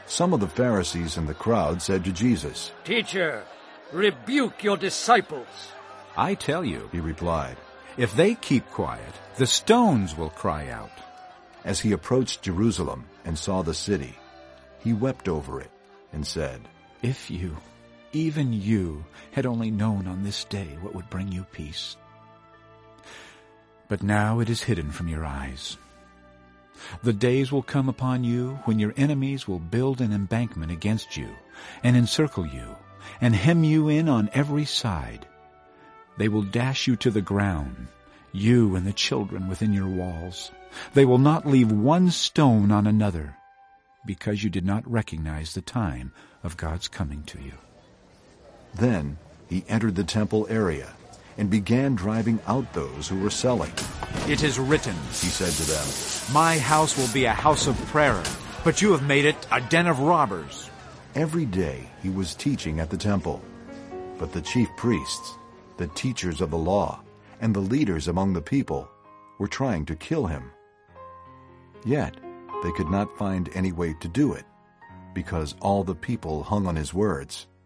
Some of the Pharisees in the crowd said to Jesus, "Teacher, rebuke your disciples." "I tell you," he replied. "if they keep quiet, the stones will cry out." As he approached Jerusalem and saw the city, he wept over it and said, "If you, even you, had only known on this day what would bring you peace. But now it is hidden from your eyes. The days will come upon you when your enemies will build an embankment against you and encircle you and hem you in on every side. They will dash you to the ground, you and the children within your walls. They will not leave one stone on another, because you did not recognize the time of God's coming to you." Then he entered the temple area and began driving out those who were selling. "It is written," He said to them, "My house will be a house of prayer, but you have made it a den of robbers." Every day he was teaching at the temple, but the chief priests, the teachers of the law, and the leaders among the people were trying to kill him. Yet they could not find any way to do it, because all the people hung on his words.